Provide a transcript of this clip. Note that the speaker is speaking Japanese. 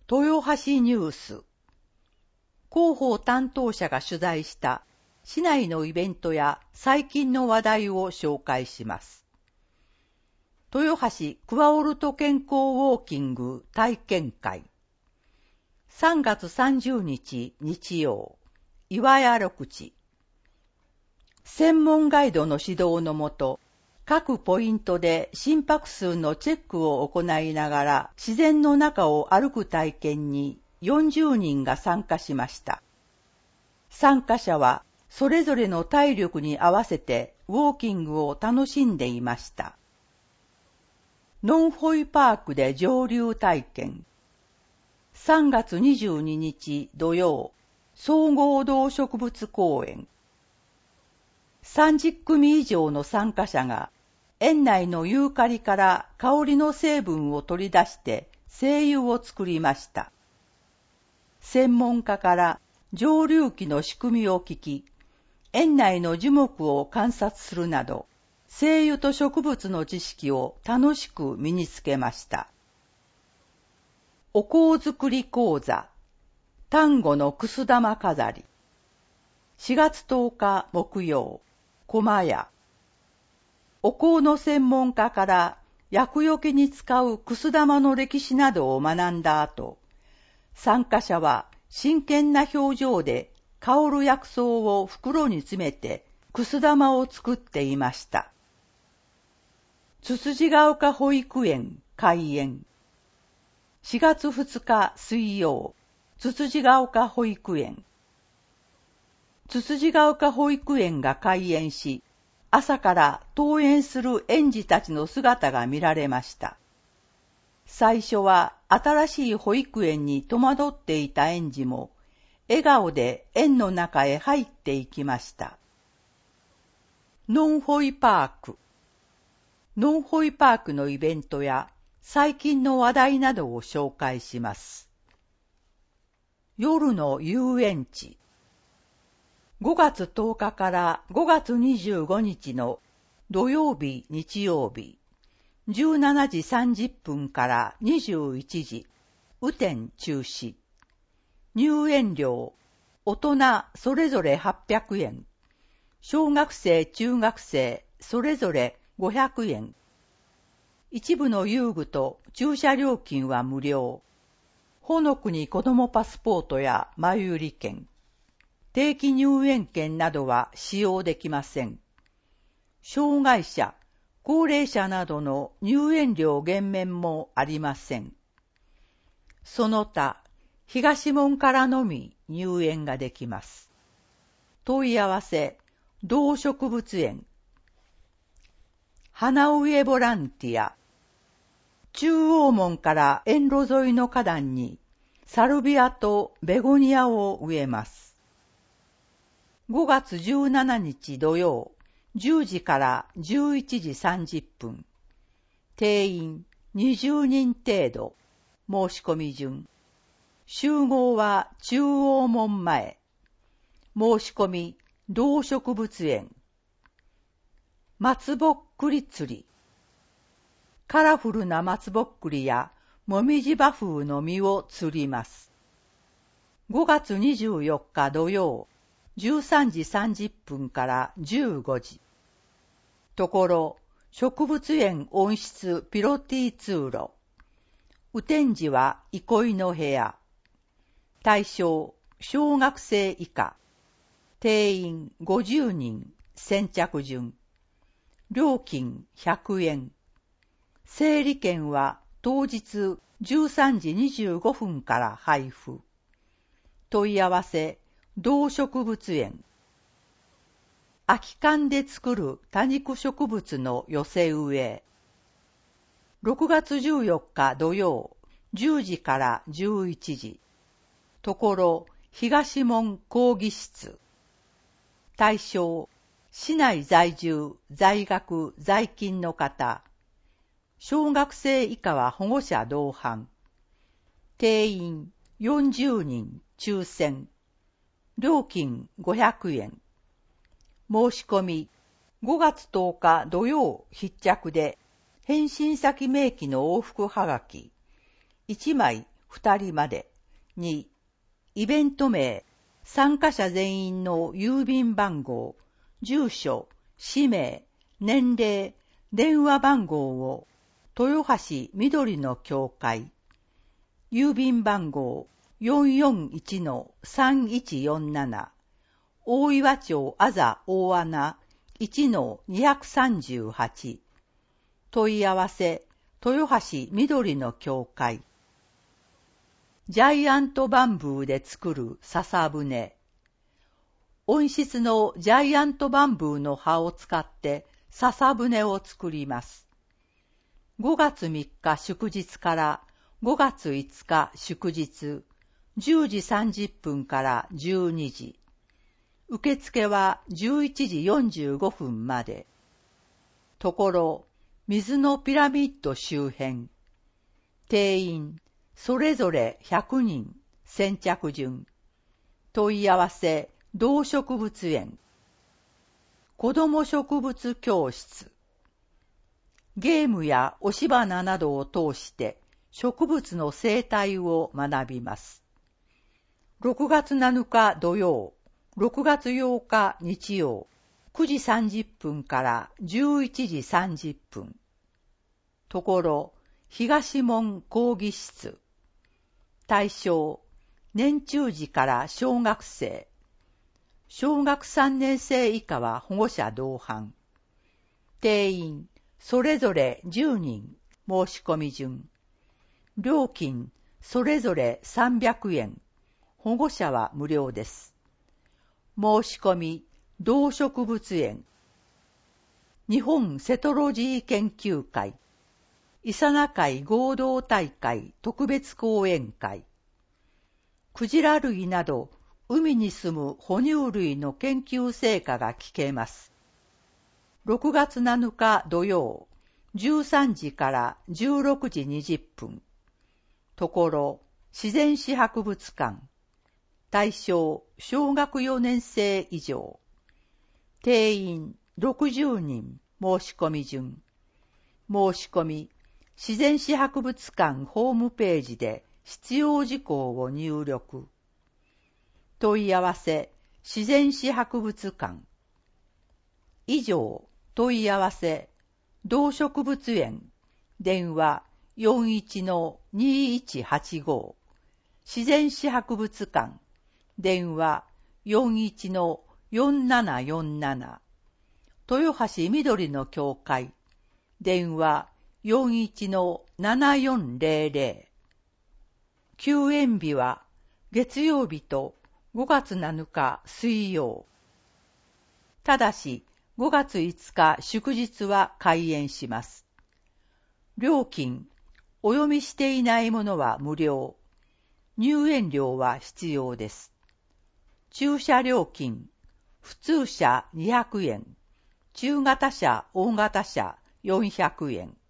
豊橋ニュース。広報担当者が取材した市内のイベントや最近の話題を紹介します。豊橋クワオルト健康ウォーキング体験会。3月30日日曜、岩屋緑地。専門ガイドの指導のもと、各ポイントで心拍数のチェックを行いながら自然の中を歩く体験に40人が参加しました。参加者はそれぞれの体力に合わせてウォーキングを楽しんでいました。ノンホイパークで上流体験。3月22日土曜、総合動植物公園。30組以上の参加者が園内のユーカリから香りの成分を取り出して精油を作りました。専門家から蒸留機の仕組みを聞き、園内の樹木を観察するなど、精油と植物の知識を楽しく身につけました。お香作り講座、端午のくす玉飾り。4月10日木曜、駒屋。お香の専門家から厄除けに使うくす玉の歴史などを学んだ後、参加者は真剣な表情で香る薬草を袋に詰めてくす玉を作っていました。つつじが丘保育園開園。4月2日水曜、つつじが丘保育園。つつじが丘保育園が開園し、朝から登園する園児たちの姿が見られました。最初は新しい保育園に戸惑っていた園児も、笑顔で園の中へ入っていきました。ノンホイパーク。ノンホイパークのイベントや最近の話題などを紹介します。夜の遊園地。5月10日から5月25日の土曜日、日曜日、17時30分から21時、雨天中止。入園料、大人それぞれ800円。小学生、中学生それぞれ500円。一部の遊具と駐車料金は無料。ほのくに子どもパスポートや前売り券。定期入園券などは使用できません。障害者、高齢者などの入園料減免もありません。その他、東門からのみ入園ができます。問い合わせ、動植物園。花植えボランティア。中央門から園路沿いの花壇にサルビアとベゴニアを植えます。5月17日土曜、10時から11時30分。定員20人程度。申し込み順。集合は中央門前。申し込み、動植物園。松ぼっくり釣り。カラフルな松ぼっくりやもみじ葉風の実を釣ります。5月24日土曜、13時30分から15時。ところ、植物園温室ピロティ通路。雨天時は憩いの部屋。対象、小学生以下。定員50人、先着順。料金100円。整理券は当日13時25分から配布。問い合わせ、動植物園。空き缶で作る多肉植物の寄せ植え。6月14日土曜、10時から11時。ところ、東門講義室。対象、市内在住、在学、在勤の方。小学生以下は保護者同伴。定員40人抽選。料金500円。申し込み、5月10日土曜必着で、返信先明記の往復はがき、1枚 2人まで。2、イベント名、参加者全員の郵便番号、住所、氏名、年齢、電話番号を、豊橋緑の教会、郵便番号 441-3147、大岩町あざ大穴 1-238、問い合わせ、豊橋緑の教会。ジャイアントバンブーで作る笹舟。温室のジャイアントバンブーの葉を使って笹舟を作ります。5月3日祝日から5月5日祝日、10時30分から12時。受付は11時45分まで。ところ、水のピラミッド周辺。定員、それぞれ100人、先着順。問い合わせ、動植物園。子ども植物教室。ゲームや押し花などを通して植物の生態を学びます。6月7日土曜、6月8日日曜、9時30分から11時30分。ところ、東門講義室。対象、年中児から小学生。小学3年生以下は保護者同伴。定員、それぞれ10人、申し込み順。料金、それぞれ300円。保護者は無料です。申し込み、動植物園。日本セトロジー研究会。伊佐名会合同大会特別講演会。クジラ類など海に住む哺乳類の研究成果が聞けます。6月7日土曜、13時から16時20分。ところ、自然史博物館。対象、小学4年生以上。定員、60人、申し込み順。申し込み、自然史博物館ホームページで必要事項を入力。問い合わせ、自然史博物館。以上、問い合わせ、動植物園、電話 41-2185、自然史博物館、電話 41-4747、豊橋緑の教会、電話 41-7400。休園日は月曜日と5月7日水曜。ただし5月5日祝日は開園します。料金、お読みしていないものは無料。入園料は必要です。駐車料金、普通車200円、中型車、大型車400円。